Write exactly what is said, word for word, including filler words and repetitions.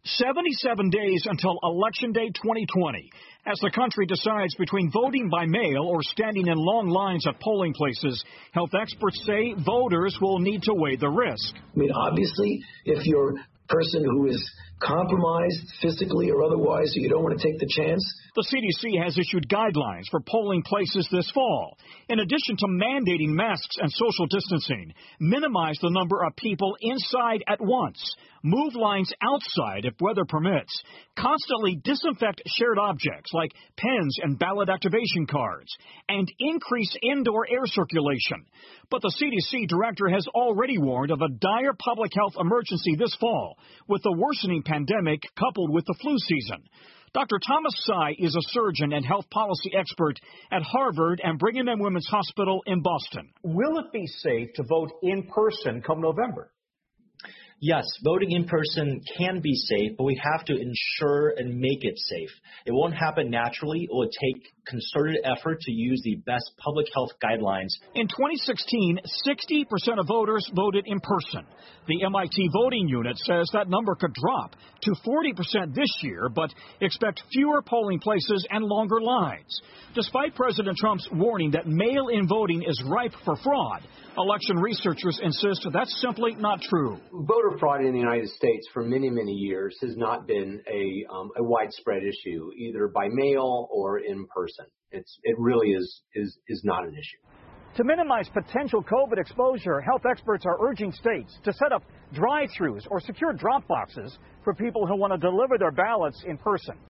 seventy-seven days until Election Day twenty twenty. As the country decides between voting by mail or standing in long lines at polling places, health experts say voters will need to weigh the risk. I mean, obviously, if you're a person who is compromised physically or otherwise, so you don't want to take the chance. The C D C has issued guidelines for polling places this fall. In addition to mandating masks and social distancing, minimize the number of people inside at once, move lines outside if weather permits, constantly disinfect shared objects like pens and ballot activation cards, and increase indoor air circulation. But the C D C director has already warned of a dire public health emergency this fall with the worsening pandemic coupled with the flu season. Doctor Thomas Tsai is a surgeon and health policy expert at Harvard and Brigham and Women's Hospital in Boston. Will it be safe to vote in person come November? Yes, voting in person can be safe, but we have to ensure and make it safe. It won't happen naturally. It will take concerted effort to use the best public health guidelines. In twenty sixteen, sixty percent of voters voted in person. The M I T voting unit says that number could drop to forty percent this year, but expect fewer polling places and longer lines. Despite President Trump's warning that mail-in voting is ripe for fraud, election researchers insist that's simply not true. Voter fraud in the United States for many, many years has not been a, um, a widespread issue, either by mail or in person. It's, it really is, is, is not an issue. To minimize potential COVID exposure, health experts are urging states to set up drive-thrus or secure drop boxes for people who want to deliver their ballots in person.